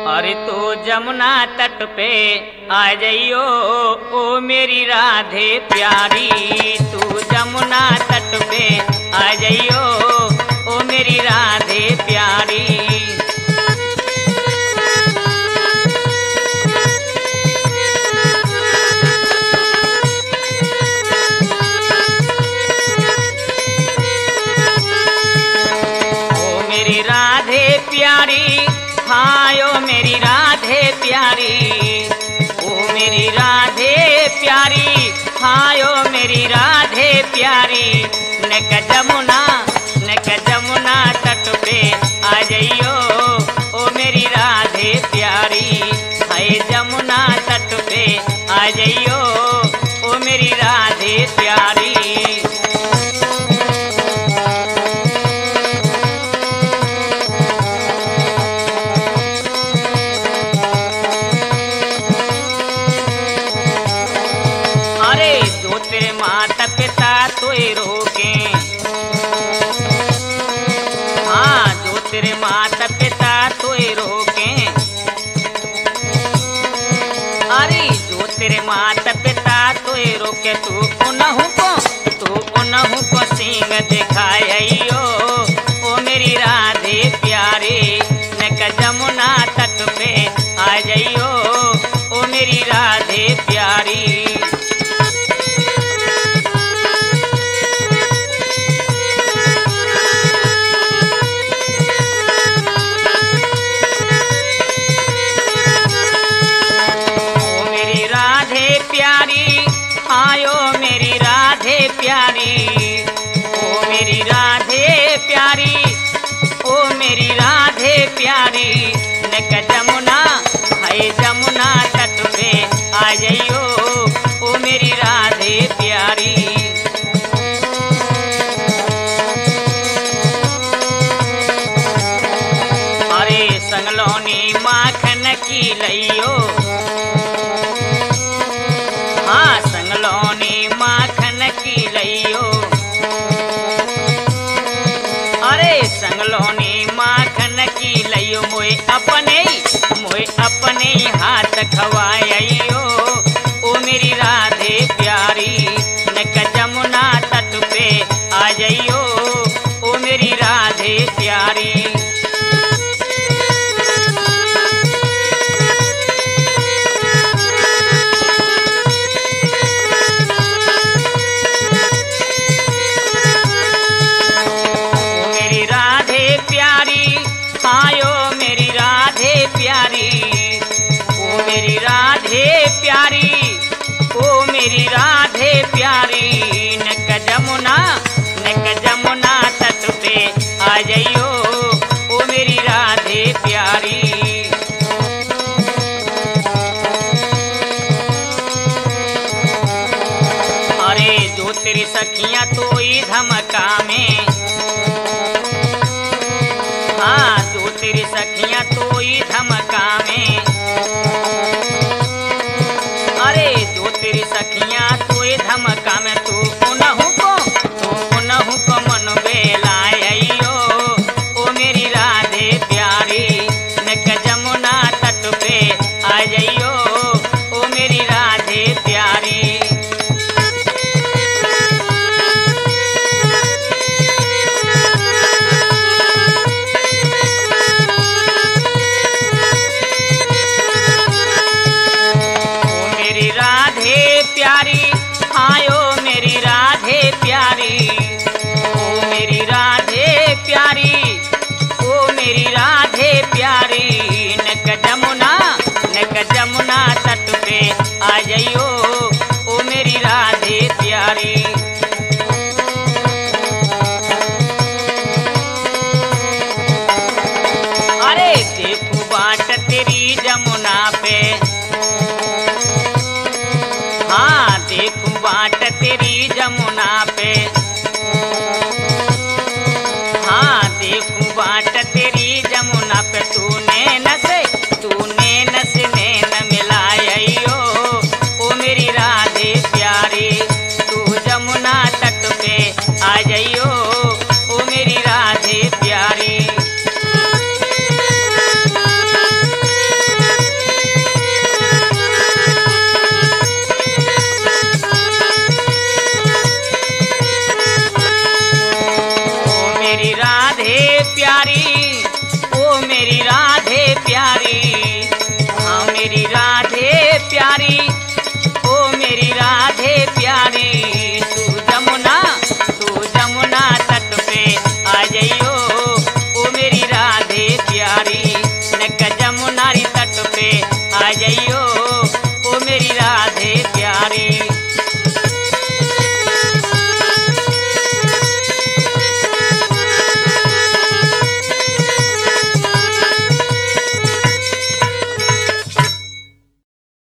अरे तो जमुना तट पे आ जाइयो ओ मेरी राधे प्यारी। तू जमुना तट पे आ जाइयो ओ मेरी राधे प्यारी। राधे प्यारी हाँ ओ मेरी राधे प्यारी। ओ मेरी राधे प्यारी हाँ ओ मेरी राधे प्यारी। नक जमुना तट पे आ जाइयो ओ मेरी राधे प्यारी। हाय जमुना तट पे आ जाइयो ओ मेरी राधे प्यारी। माता पिता तोए रोके हाँ जो तेरे माता पिता तोए रोके। अरे जो तेरे माता पिता तोए रोके तू उन्हू को सिंह दिखाइयो ओ मेरी राधे प्यारे। नक जमुना तट पे आ जाइयो ओ मेरी राधे प्यारी। आयो मेरी राधे प्यारी। ओ मेरी राधे प्यारी ओ मेरी राधे प्यारी। नक जमुना हाय जमुना तट पे आ जाइयो ओ मेरी राधे प्यारी। अरे संगलोनी माखन की लइयो हाँ संगलोनी माखन की लइयो। अरे संगलोनी माखन की लइयो मोए अपने हाथ खवाइयो ओ मेरी राधे प्यारी। नक जमुना तट पे आ जाइयो ओ मेरी राधे प्यारी। आयो मेरी राधे प्यारी। ओ मेरी राधे प्यारी ओ मेरी राधे प्यारी। नक जमुना तट पे आ जाइयो ओ मेरी राधे प्यारी। अरे जो तेरी सखियां तो धमका में हाँ जो तेरी सखियां तो धमका में। अरे जो तेरी सखियां तो धमका में तू उन्हू को मन बेलाइयो ओ मेरी राधे प्यारी। नक जमुना तट पे आ जाइयो ओ मेरी राधे प्यारी। प्यारी आयो मेरी राधे प्यारी। ओ मेरी राधे प्यारी ओ मेरी राधे प्यारी। नक जमुना तट पे आ जाइयो ओ मेरी राधे प्यारी। अरे देखू बाट तेरी जमुना पे हाँ देखू बाट तेरी जमुना पे। हाँ देखू बाट तेरी जमुना पे। तूने नस नैन मिलाइयो ओ मेरी राधे प्यारी। तू जमुना तट पे आ जाइयो ओ मेरी राधे प्यारी। मेरी राधे